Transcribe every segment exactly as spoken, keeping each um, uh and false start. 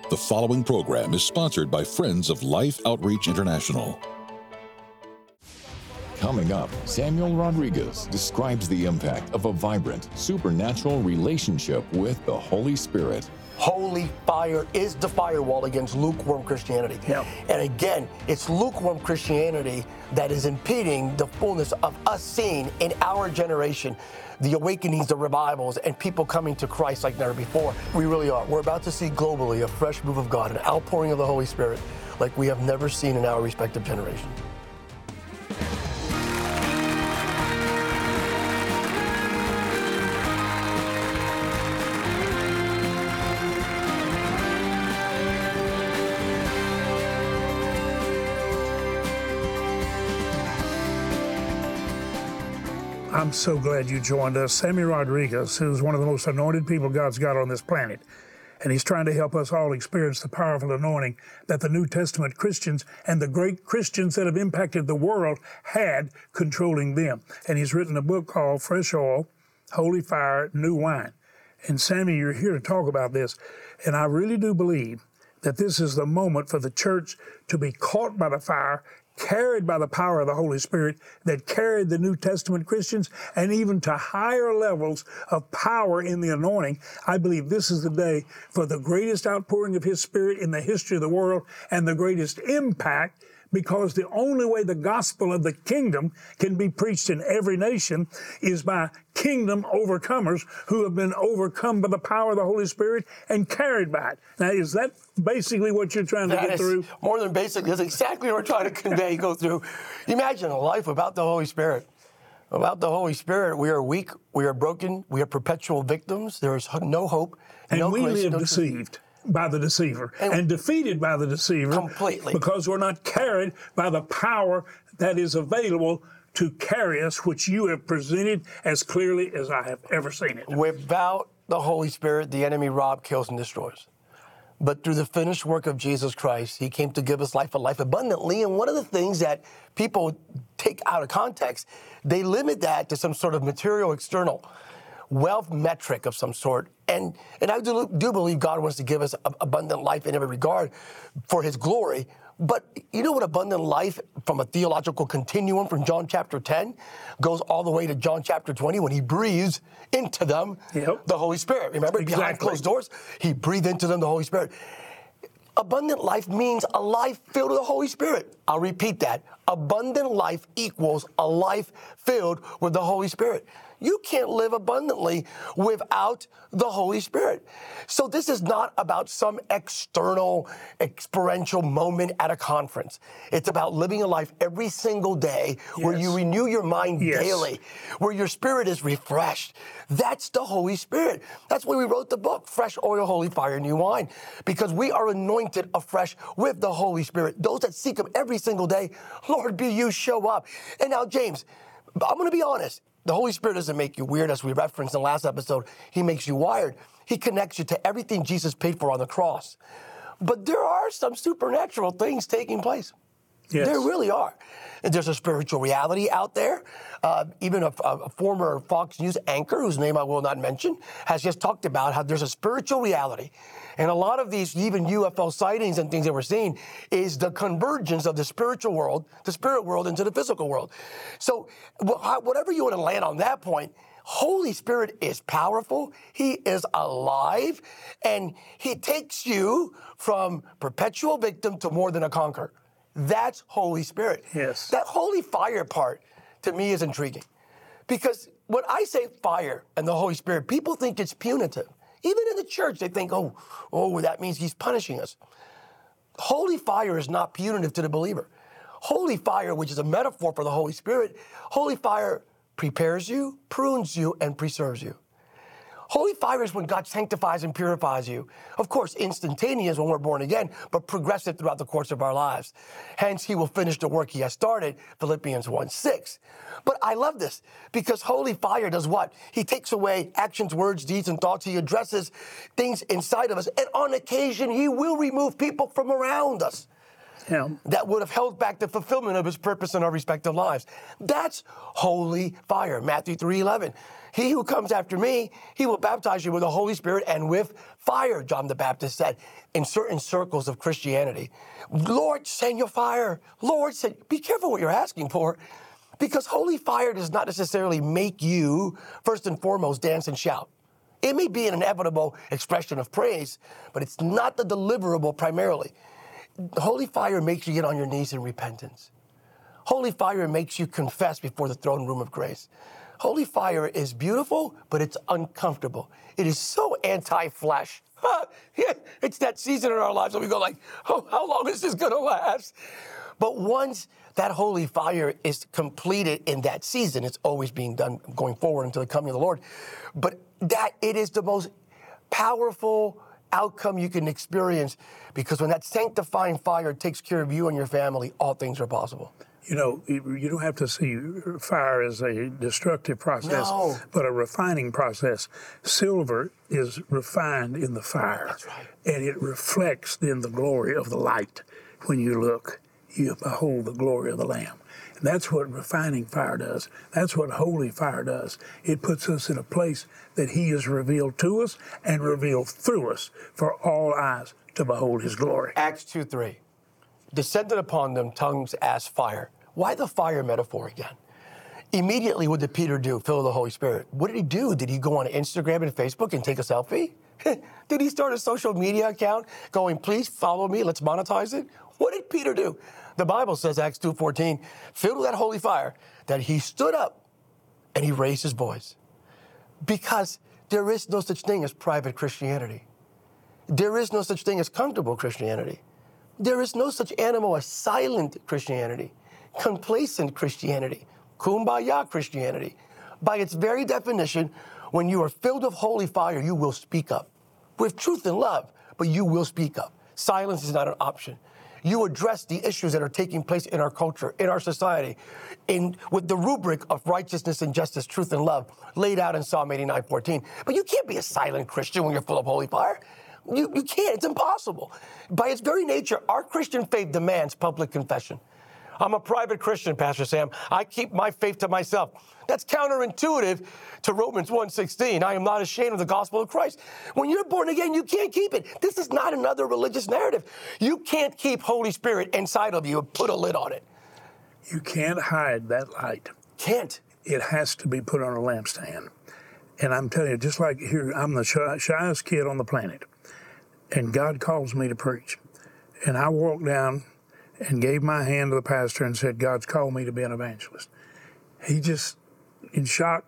The following program is sponsored by Friends of Life Outreach International. Coming up, Samuel Rodriguez describes the impact of a vibrant, supernatural relationship with the Holy Spirit. Holy fire is the firewall against lukewarm Christianity. Yep. And again, it's lukewarm Christianity that is impeding the fullness of us seeing in our generation the awakenings, the revivals, and people coming to Christ like never before. We really are. We're about to see globally a fresh move of God, an outpouring of the Holy Spirit like we have never seen in our respective generations. I'm so glad you joined us. Sammy Rodriguez, who's one of the most anointed people God's got on this planet. And he's trying to help us all experience the powerful anointing that the New Testament Christians and the great Christians that have impacted the world had controlling them. And he's written a book called Fresh Oil, Holy Fire, New Wine. And Sammy, you're here to talk about this. And I really do believe that this is the moment for the church to be caught by the fire, carried by the power of the Holy Spirit that carried the New Testament Christians, and even to higher levels of power in the anointing. I believe this is the day for the greatest outpouring of His Spirit in the history of the world and the greatest impact, because the only way the gospel of the kingdom can be preached in every nation is by kingdom overcomers who have been overcome by the power of the Holy Spirit and carried by it. Now, is that basically what you're trying to That get is through? More than basically. That's exactly what we're trying to convey, go through. Imagine a life without the Holy Spirit. Without the Holy Spirit, we are weak, we are broken, we are perpetual victims. There is no hope, and no we grace, live no deceived by the deceiver and, and defeated by the deceiver completely, because we're not carried by the power that is available to carry us, which you have presented as clearly as I have ever seen it. Without the Holy Spirit, the enemy robs, kills, and destroys. But through the finished work of Jesus Christ, He came to give us life, a life abundantly. And one of the things that people take out of context, they limit that to some sort of material, external wealth metric of some sort. And and I do, do believe God wants to give us a, abundant life in every regard for His glory. But you know what abundant life from a theological continuum from John chapter ten goes all the way to John chapter twenty when He breathes into them yep. the Holy Spirit. Remember, exactly. Behind closed doors, He breathed into them the Holy Spirit. Abundant life means a life filled with the Holy Spirit. I'll repeat that. Abundant life equals a life filled with the Holy Spirit. You can't live abundantly without the Holy Spirit. So this is not about some external, experiential moment at a conference. It's about living a life every single day yes. where you renew your mind yes. daily, where your spirit is refreshed. That's the Holy Spirit. That's why we wrote the book, Fresh Oil, Holy Fire, New Wine, because we are anointed afresh with the Holy Spirit. Those that seek Him every single day, Lord, be You, show up. And now, James, I'm going to be honest. The Holy Spirit doesn't make you weird, as we referenced in the last episode. He makes you wired. He connects you to everything Jesus paid for on the cross. But there are some supernatural things taking place. Yes. There really are. And there's a spiritual reality out there. Uh, even a, a former Fox News anchor, whose name I will not mention, has just talked about how there's a spiritual reality. And a lot of these, even U F O sightings and things that we're seeing, is the convergence of the spiritual world, the spirit world, into the physical world. So whatever you want to land on that point, Holy Spirit is powerful. He is alive. And He takes you from perpetual victim to more than a conqueror. That's Holy Spirit. Yes. That holy fire part, to me, is intriguing. Because when I say fire and the Holy Spirit, people think it's punitive. Even in the church, they think, oh, oh, that means He's punishing us. Holy fire is not punitive to the believer. Holy fire, which is a metaphor for the Holy Spirit, holy fire prepares you, prunes you, and preserves you. Holy fire is when God sanctifies and purifies you. Of course, instantaneous when we're born again, but progressive throughout the course of our lives. Hence, He will finish the work He has started, Philippians one six. But I love this, because holy fire does what? He takes away actions, words, deeds, and thoughts. He addresses things inside of us. And on occasion, He will remove people from around us. Yeah. that would have held back the fulfillment of his purpose in our respective lives. That's holy fire. Matthew three eleven. He who comes after me, he will baptize you with the Holy Spirit and with fire, John the Baptist said in certain circles of Christianity. Lord, send your fire. Lord, send. Be careful what you're asking for, because holy fire does not necessarily make you, first and foremost, dance and shout. It may be an inevitable expression of praise, but it's not the deliverable primarily. Holy fire makes you get on your knees in repentance. Holy fire makes you confess before the throne room of grace. Holy fire is beautiful, but it's uncomfortable. It is so anti-flesh. Yeah, it's that season in our lives where we go like, oh, how long is this going to last? But once that holy fire is completed in that season, it's always being done going forward until the coming of the Lord. But that it is the most powerful outcome you can experience, because when that sanctifying fire takes care of you and your family, all things are possible. You know, you don't have to see fire as a destructive process, No. but a refining process. Silver is refined in the fire. That's right. And it reflects then the glory of the light. When you look, you behold the glory of the Lamb. And that's what refining fire does. That's what holy fire does. It puts us in a place that he is revealed to us and revealed through us for all eyes to behold his glory. Acts two three. Descended upon them tongues as fire. Why the fire metaphor again? Immediately, what did Peter do? Filled with the Holy Spirit. What did he do? Did he go on Instagram and Facebook and take a selfie? Did he start a social media account going, please follow me, let's monetize it? What did Peter do? The Bible says, Acts two fourteen, filled with that holy fire, that he stood up and he raised his voice. Because there is no such thing as private Christianity. There is no such thing as comfortable Christianity. There is no such animal as silent Christianity, complacent Christianity, kumbaya Christianity. By its very definition, when you are filled with holy fire, you will speak up with truth and love, but you will speak up. Silence is not an option. You address the issues that are taking place in our culture, in our society, in with the rubric of righteousness and justice, truth and love laid out in Psalm eighty-nine fourteen. But you can't be a silent Christian when you're full of holy fire. You, you can't. It's impossible. By its very nature, our Christian faith demands public confession. I'm a private Christian, Pastor Sam. I keep my faith to myself. That's counterintuitive to Romans one sixteen. I am not ashamed of the gospel of Christ. When you're born again, you can't keep it. This is not another religious narrative. You can't keep Holy Spirit inside of you and put a lid on it. You can't hide that light. Can't. It has to be put on a lampstand. And I'm telling you, just like here, I'm the shy, shyest kid on the planet. And God calls me to preach. And I walked down and gave my hand to the pastor and said, God's called me to be an evangelist. He just, in shock,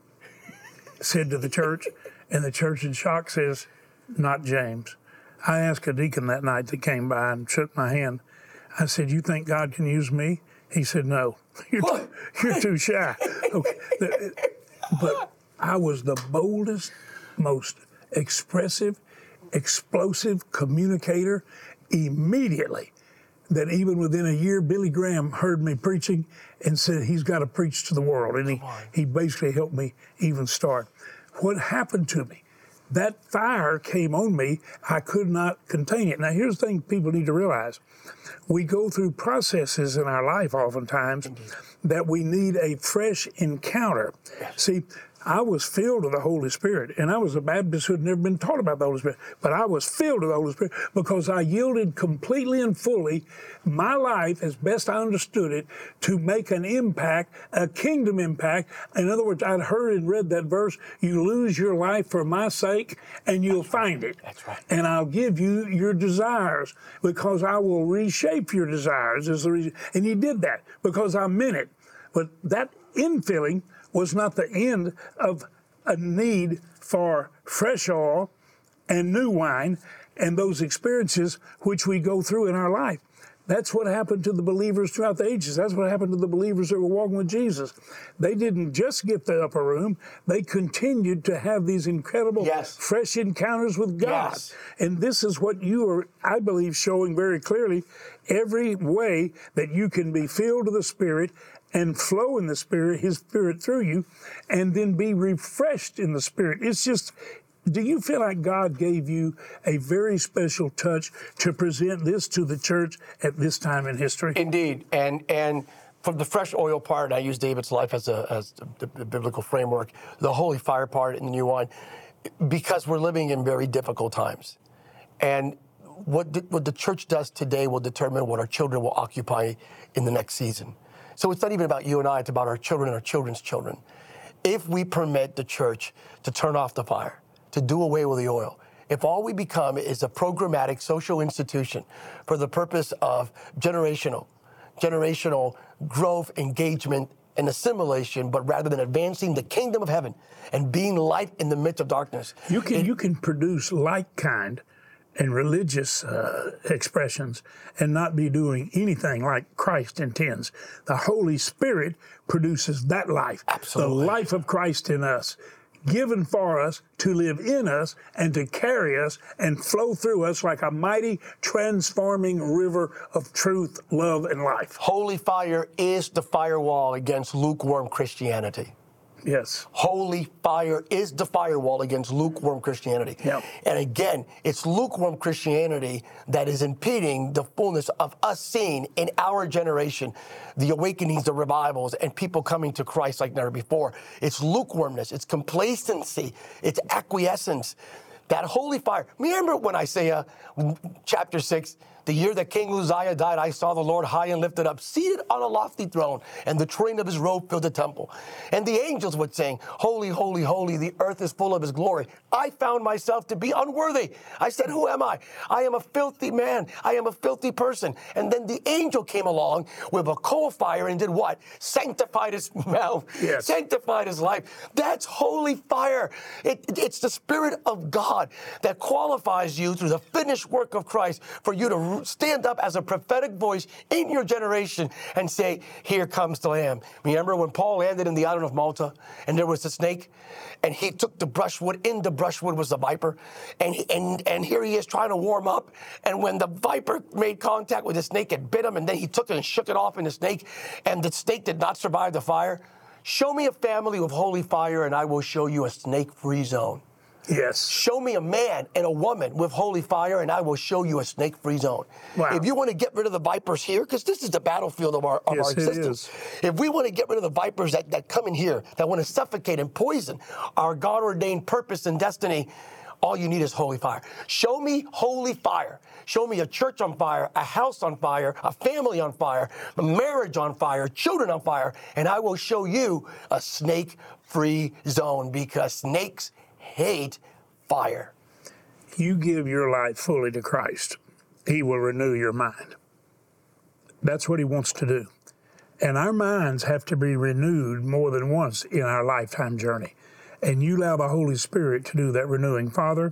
said to the church, and the church in shock says, not James. I asked a deacon that night that came by and shook my hand. I said, you think God can use me? He said, no, you're, too, you're too shy. Okay. But I was the boldest, most expressive, explosive communicator immediately, that even within a year, Billy Graham heard me preaching and said he's got to preach to the world. And he, he basically helped me even start. What happened to me? That fire came on me. I could not contain it. Now, here's the thing people need to realize. We go through processes in our life oftentimes that we need a fresh encounter. See, I was filled with the Holy Spirit, and I was a Baptist who had never been taught about the Holy Spirit, but I was filled with the Holy Spirit because I yielded completely and fully my life, as best I understood it, to make an impact, a kingdom impact. In other words, I'd heard and read that verse, you lose your life for my sake, and you'll That's find right. it. That's right. And I'll give you your desires, because I will reshape your desires, is the reason. And he did that because I meant it. But that infilling was not the end of a need for fresh oil and new wine and those experiences which we go through in our life. That's what happened to the believers throughout the ages. That's what happened to the believers that were walking with Jesus. They didn't just get the upper room. They continued to have these incredible, yes. fresh encounters with God. Yes. And this is what you are, I believe, showing very clearly. Every way that you can be filled with the Spirit and flow in the Spirit, His Spirit through you, and then be refreshed in the Spirit. It's just do you feel like God gave you a very special touch to present this to the church at this time in history? Indeed, and and from the fresh oil part, I use David's life as a as the, the biblical framework, the holy fire part in the new one, because we're living in very difficult times, and what the, what the church does today will determine what our children will occupy in the next season. So it's not even about you and I; it's about our children and our children's children. If we permit the church to turn off the fire, to do away with the oil, if all we become is a programmatic social institution for the purpose of generational, generational growth, engagement, and assimilation, but rather than advancing the kingdom of heaven and being light in the midst of darkness. You can it, you can produce like kind and religious uh, expressions and not be doing anything like Christ intends. The Holy Spirit produces that life. Absolutely. The life of Christ in us, given for us to live in us and to carry us and flow through us like a mighty transforming river of truth, love, and life. Holy fire is the firewall against lukewarm Christianity. Yes. Holy fire is the firewall against lukewarm Christianity. Yep. And again, it's lukewarm Christianity that is impeding the fullness of us seeing in our generation the awakenings, the revivals, and people coming to Christ like never before. It's lukewarmness, it's complacency, it's acquiescence. That holy fire. Remember when Isaiah chapter six, the year that King Uzziah died, I saw the Lord high and lifted up, seated on a lofty throne, and the train of his robe filled the temple. And the angels would sing, holy, holy, holy, the earth is full of his glory. I found myself to be unworthy. I said, who am I? I am a filthy man. I am a filthy person. And then the angel came along with a coal fire and did what? Sanctified his mouth, yes. Sanctified his life. That's holy fire. It, it's the Spirit of God that qualifies you through the finished work of Christ for you to stand up as a prophetic voice in your generation and say, here comes the Lamb. Remember when Paul landed in the island of Malta and there was a snake and he took the brushwood, in the brushwood was the viper, and, he, and, and here he is trying to warm up, and when the viper made contact with the snake, it bit him, and then he took it and shook it off in the snake, and the snake did not survive the fire. Show me a family with holy fire and I will show you a snake-free zone. Yes. Show me a man and a woman with holy fire, and I will show you a snake-free zone. Wow. If you want to get rid of the vipers here, because this is the battlefield of our, of yes, our existence. If we want to get rid of the vipers that, that come in here, that want to suffocate and poison our God-ordained purpose and destiny, all you need is holy fire. Show me holy fire. Show me a church on fire, a house on fire, a family on fire, a marriage on fire, children on fire, and I will show you a snake-free zone, because snakes hate fire. You give your life fully to Christ, he will renew your mind. That's what he wants to do. And our minds have to be renewed more than once in our lifetime journey. And you allow the Holy Spirit to do that renewing. Father,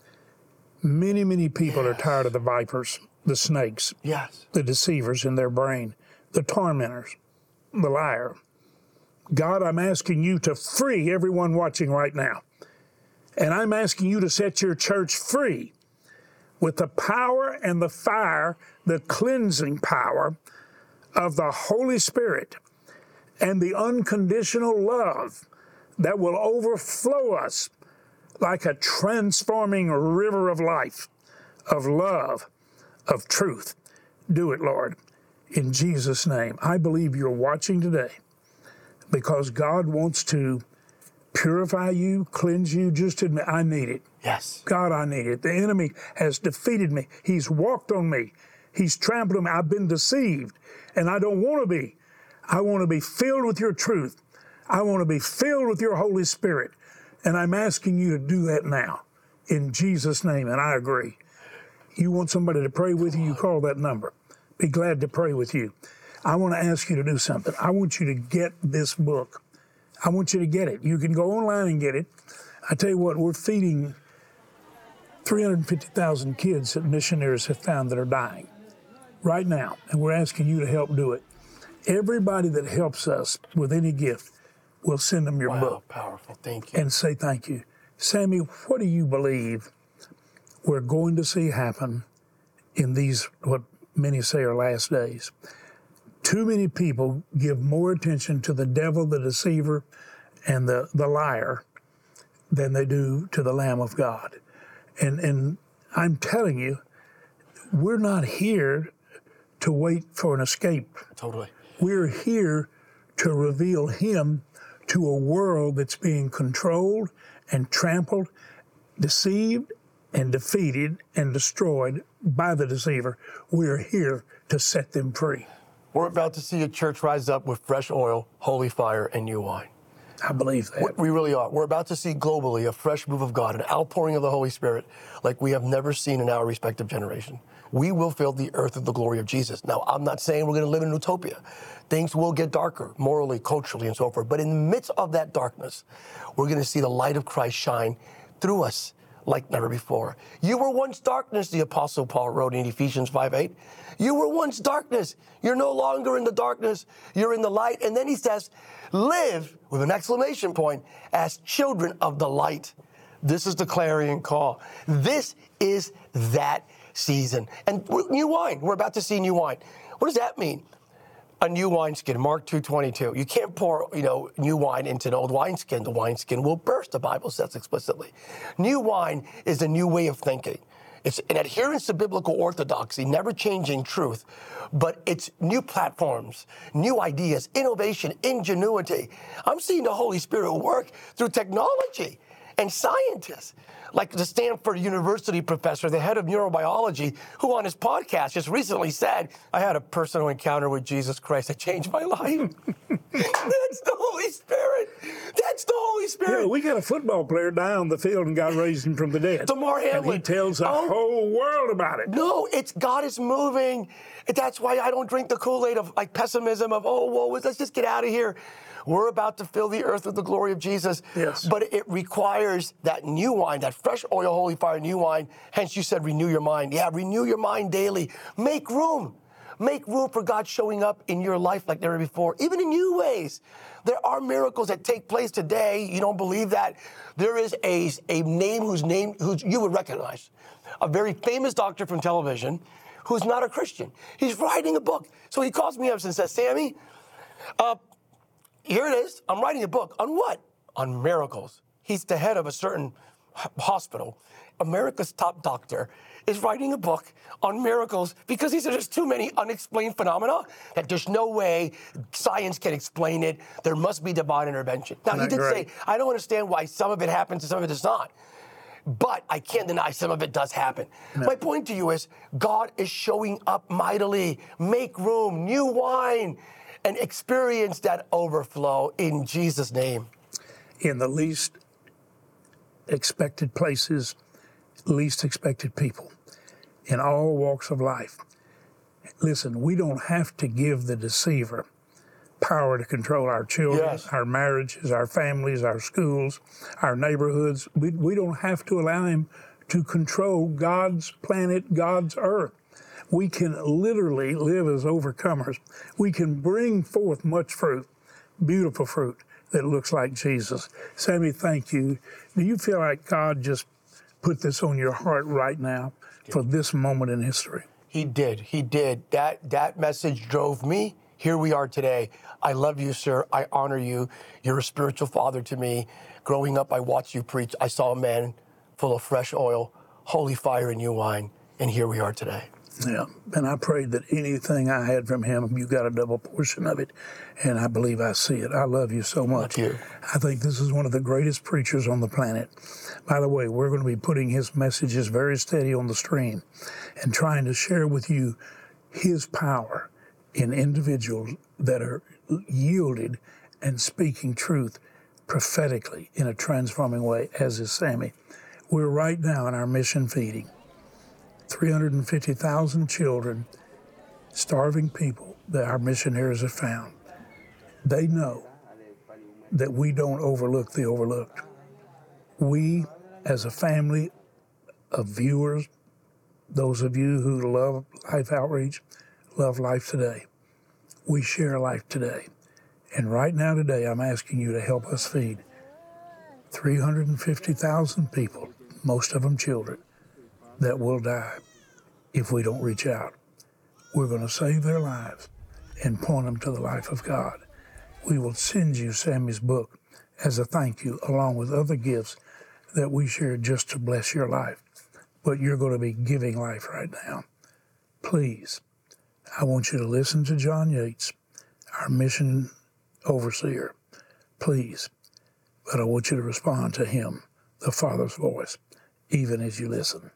many, many people yes. are tired of the vipers, the snakes, yes. the deceivers in their brain, the tormentors, the liar. God, I'm asking you to free everyone watching right now. And I'm asking you to set your church free with the power and the fire, the cleansing power of the Holy Spirit and the unconditional love that will overflow us like a transforming river of life, of love, of truth. Do it, Lord, in Jesus' name. I believe you're watching today because God wants to purify you, cleanse you. Just admit, I need it. Yes. God, I need it. The enemy has defeated me. He's walked on me. He's trampled on me. I've been deceived, and I don't want to be. I want to be filled with your truth. I want to be filled with your Holy Spirit, and I'm asking you to do that now in Jesus' name, and I agree. You want somebody to pray with you, you call that number. Be glad to pray with you. I want to ask you to do something. I want you to get this book. I want you to get it. You can go online and get it. I tell you what, we're feeding three hundred fifty thousand kids that missionaries have found that are dying right now, and we're asking you to help do it. Everybody that helps us with any gift, we'll send them your wow, book. Powerful. Thank you. And say thank you. Sammy, what do you believe we're going to see happen in these, what many say are last days? Too many people give more attention to the devil, the deceiver, and the, the liar than they do to the Lamb of God. And, and I'm telling you, we're not here to wait for an escape. Totally. We're here to reveal him to a world that's being controlled and trampled, deceived and defeated and destroyed by the deceiver. We're here to set them free. We're about to see a church rise up with fresh oil, holy fire, and new wine. I believe that. We really are. We're about to see globally a fresh move of God, an outpouring of the Holy Spirit like we have never seen in our respective generation. We will fill the earth with the glory of Jesus. Now, I'm not saying we're going to live in utopia. Things will get darker, morally, culturally, and so forth. But in the midst of that darkness, we're going to see the light of Christ shine through us like never before. You were once darkness, the Apostle Paul wrote in Ephesians five eight. You were once darkness. You're no longer in the darkness. You're in the light. And then he says, live, with an exclamation point, as children of the light. This is the clarion call. This is that season. And new wine. We're about to see new wine. What does that mean? A new wineskin, Mark two twenty-two. You can't pour, you know, new wine into an old wineskin. The wineskin will burst, the Bible says explicitly. New wine is a new way of thinking. It's an adherence to biblical orthodoxy, never changing truth, but it's new platforms, new ideas, innovation, ingenuity. I'm seeing the Holy Spirit work through technology and scientists, like the Stanford University professor, the head of neurobiology, who on his podcast just recently said, I had a personal encounter with Jesus Christ that changed my life. That's the Holy Spirit. That's the Holy Spirit. Yeah, we got a football player die on the field and God raised him from the dead. Damar Hamlin. And he tells the oh, whole world about it. No, it's God is moving. That's why I don't drink the Kool-Aid of like pessimism of, oh, whoa, let's just get out of here. We're about to fill the earth with the glory of Jesus. Yes. But it requires that new wine, that fresh oil, holy fire, new wine. Hence you said renew your mind. Yeah, renew your mind daily. Make room. Make room for God showing up in your life like never before, even in new ways. There are miracles that take place today. You don't believe that? There is a, a name whose name whose you would recognize, a very famous doctor from television who's not a Christian. He's writing a book. So he calls me up and says, Sammy, uh, here it is. I'm writing a book. On what? On miracles. He's the head of a certain hospital. America's top doctor is writing a book on miracles because he said there's too many unexplained phenomena that there's no way science can explain it. There must be divine intervention. Now, he did great? say, I don't understand why some of it happens and some of it does not. But I can't deny some of it does happen. No. My point to you is God is showing up mightily. Make room, new wine, and experience that overflow in Jesus' name. In the least expected places, least expected people, in all walks of life. Listen, we don't have to give the deceiver power to control our children, yes. our marriages, our families, our schools, our neighborhoods. We, we don't have to allow him to control God's planet, God's earth. We can literally live as overcomers. We can bring forth much fruit, beautiful fruit that looks like Jesus. Sammy, thank you. Do you feel like God just put this on your heart right now for this moment in history? He did. He did. That that message drove me. Here we are today. I love you, sir. I honor you. You're a spiritual father to me. Growing up, I watched you preach. I saw a man full of fresh oil, holy fire, and new wine. And here we are today. Yeah, and I prayed that anything I had from him, you got a double portion of it, and I believe I see it. I love you so much. Love you. I think this is one of the greatest preachers on the planet. By the way, we're going to be putting his messages very steady on the stream and trying to share with you his power in individuals that are yielded and speaking truth prophetically in a transforming way, as is Sammy. We're right now in our mission feeding. three hundred fifty thousand children, starving people that our missionaries have found. They know that we don't overlook the overlooked. We, as a family of viewers, those of you who love Life Outreach, love Life Today, we share Life Today. And right now today, I'm asking you to help us feed three hundred fifty thousand people, most of them children, that will die if we don't reach out. We're going to save their lives and point them to the life of God. We will send you Sammy's book as a thank you, along with other gifts that we shared just to bless your life, but you're going to be giving life right now. Please, I want you to listen to John Yates, our mission overseer. Please, but I want you to respond to him, the Father's voice, even as you listen.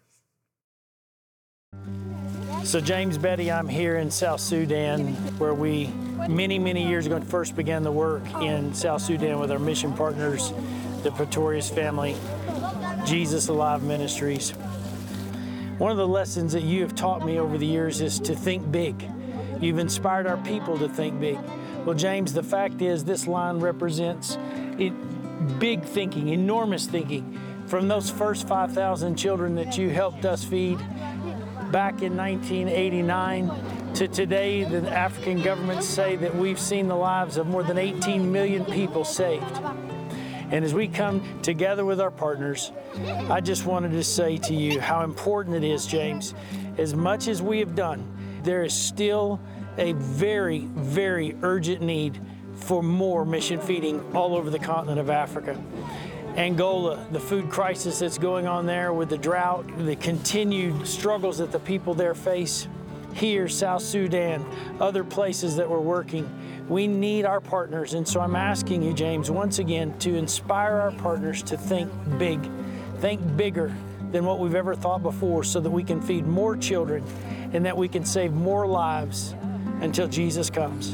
So James Betty, I'm here in South Sudan, where we many, many years ago first began the work in South Sudan with our mission partners, the Pretorius family, Jesus Alive Ministries. One of the lessons that you have taught me over the years is to think big. You've inspired our people to think big. Well, James, the fact is this line represents it, big thinking, enormous thinking. From those first five thousand children that you helped us feed back in nineteen eighty-nine to today, the African governments say that we've seen the lives of more than eighteen million people saved. And as we come together with our partners, I just wanted to say to you how important it is, James. As much as we have done, there is still a very, very urgent need for more mission feeding all over the continent of Africa. Angola, the food crisis that's going on there with the drought, the continued struggles that the people there face. Here, South Sudan, other places that we're working. We need our partners, and so I'm asking you, James, once again, to inspire our partners to think big, think bigger than what we've ever thought before, so that we can feed more children and that we can save more lives until Jesus comes.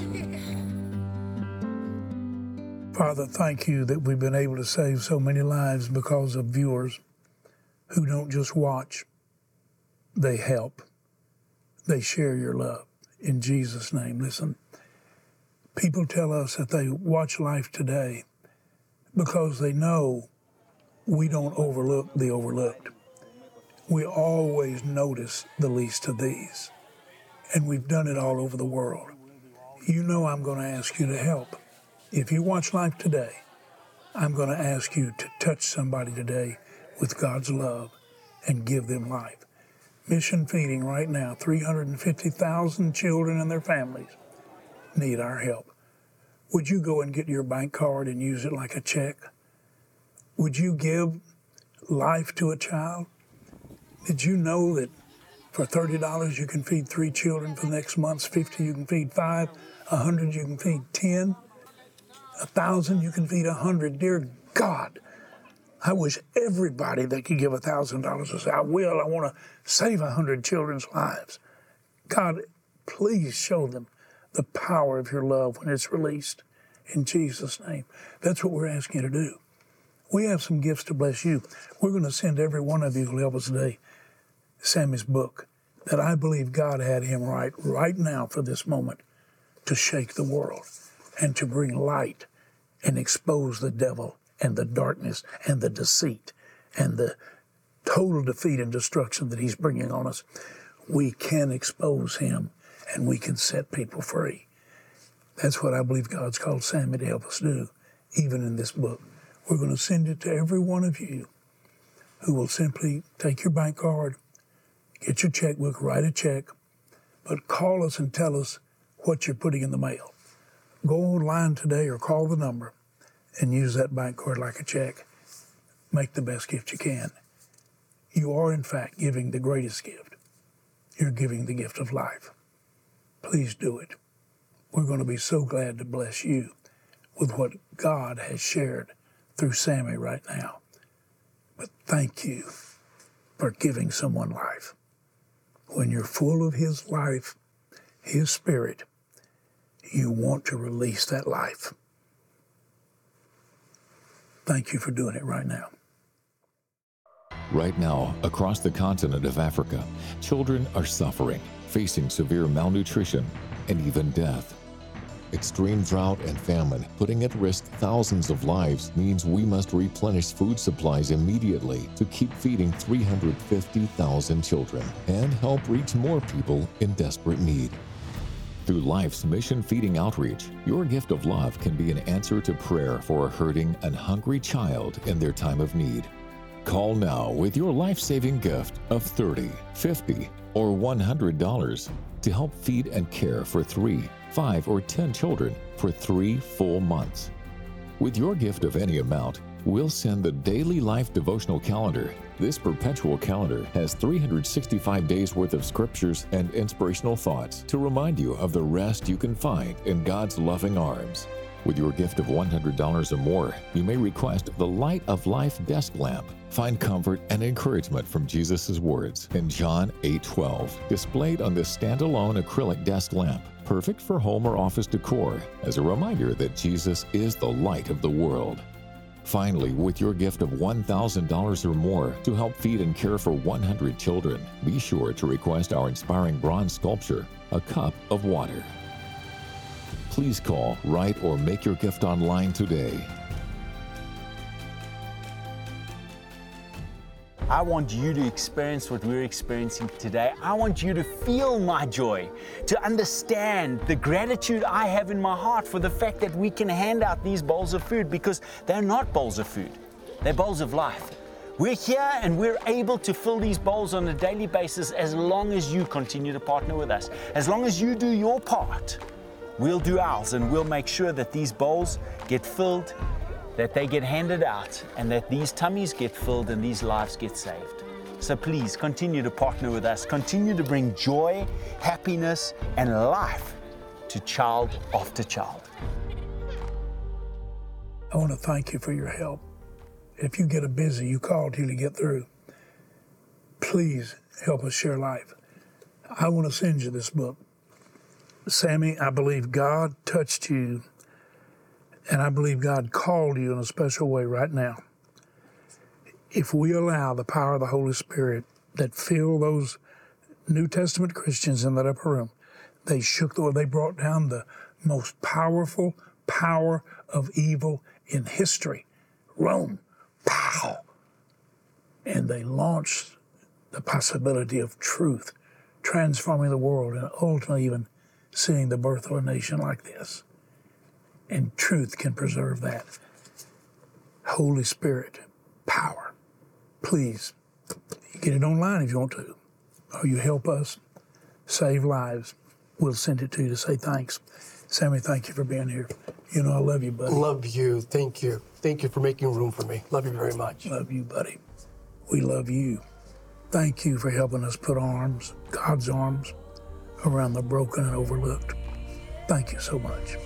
Father, thank you that we've been able to save so many lives because of viewers who don't just watch, they help. They share your love. In Jesus' name, listen, people tell us that they watch Life Today because they know we don't overlook the overlooked. We always notice the least of these, and we've done it all over the world. You know I'm going to ask you to help. If you watch Life Today, I'm going to ask you to touch somebody today with God's love and give them life. Mission feeding right now, three hundred fifty thousand children and their families need our help. Would you go and get your bank card and use it like a check? Would you give life to a child? Did you know that for thirty dollars you can feed three children for the next month's fifty you can feed five, one hundred you can feed ten, one thousand you can feed one hundred. Dear God, I wish everybody that could give one thousand dollars would say, I will, I want to save one hundred children's lives. God, please show them the power of your love when it's released in Jesus' name. That's what we're asking you to do. We have some gifts to bless you. We're going to send every one of you who will help us today Sammy's book that I believe God had him write right now for this moment to shake the world and to bring light and expose the devil and the darkness and the deceit and the total defeat and destruction that he's bringing on us. We can expose him and we can set people free. That's what I believe God's called Sammy to help us do, even in this book. We're going to send it to every one of you who will simply take your bank card, get your checkbook, write a check, but call us and tell us what you're putting in the mail. Go online today or call the number and use that bank card like a check. Make the best gift you can. You are, in fact, giving the greatest gift. You're giving the gift of life. Please do it. We're going to be so glad to bless you with what God has shared through Sammy right now. But thank you for giving someone life. When you're full of his life, his spirit, you want to release that life. Thank you for doing it right now. Right now, across the continent of Africa, children are suffering, facing severe malnutrition and even death. Extreme drought and famine putting at risk thousands of lives means we must replenish food supplies immediately to keep feeding three hundred fifty thousand children and help reach more people in desperate need. Through Life's Mission Feeding Outreach, your gift of love can be an answer to prayer for a hurting and hungry child in their time of need. Call now with your life-saving gift of thirty dollars, fifty dollars, or one hundred dollars to help feed and care for three, five, or ten children for three full months. With your gift of any amount, we'll send the Daily Life Devotional Calendar. This perpetual calendar has three hundred sixty-five days worth of scriptures and inspirational thoughts to remind you of the rest you can find in God's loving arms. With your gift of one hundred dollars or more, you may request the Light of Life desk lamp. Find comfort and encouragement from Jesus' words in John eight twelve, displayed on this standalone acrylic desk lamp, perfect for home or office decor, as a reminder that Jesus is the light of the world. Finally, with your gift of one thousand dollars or more to help feed and care for one hundred children, be sure to request our inspiring bronze sculpture, A Cup of Water. Please call, write, or make your gift online today. I want you to experience what we're experiencing today. I want you to feel my joy, to understand the gratitude I have in my heart for the fact that we can hand out these bowls of food, because they're not bowls of food, they're bowls of life. We're here and we're able to fill these bowls on a daily basis as long as you continue to partner with us. As long as you do your part, we'll do ours, and we'll make sure that these bowls get filled, that they get handed out, and that these tummies get filled and these lives get saved. So please continue to partner with us. Continue to bring joy, happiness, and life to child after child. I want to thank you for your help. If you get a busy, you call till you get through. Please help us share life. I want to send you this book. Sammy, I believe God touched you, and I believe God called you in a special way right now. If we allow the power of the Holy Spirit that filled those New Testament Christians in that upper room, they shook the, they brought down the most powerful power of evil in history, Rome, pow, and they launched the possibility of truth, transforming the world, and ultimately even seeing the birth of a nation like this. And truth can preserve that. Holy Spirit, power. Please, you get it online if you want to, or you help us save lives. We'll send it to you to say thanks. Sammy, thank you for being here. You know I love you, buddy. Love you. Thank you. Thank you for making room for me. Love you very much. Love you, buddy. We love you. Thank you for helping us put arms, God's arms, around the broken and overlooked. Thank you so much.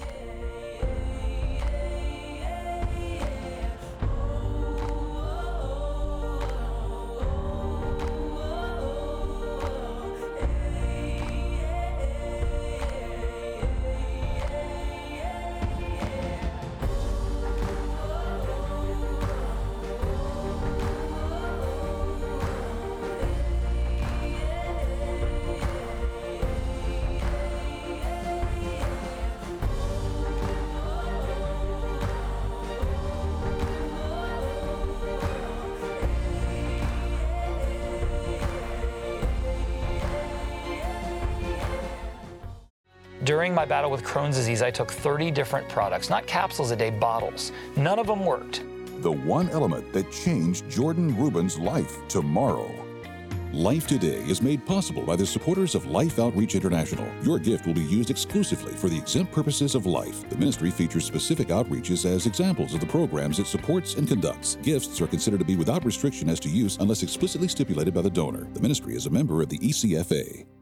During my battle with Crohn's disease, I took thirty different products, not capsules a day, bottles. None of them worked. The one element that changed Jordan Rubin's life tomorrow. Life Today is made possible by the supporters of Life Outreach International. Your gift will be used exclusively for the exempt purposes of life. The ministry features specific outreaches as examples of the programs it supports and conducts. Gifts are considered to be without restriction as to use unless explicitly stipulated by the donor. The ministry is a member of the E C F A.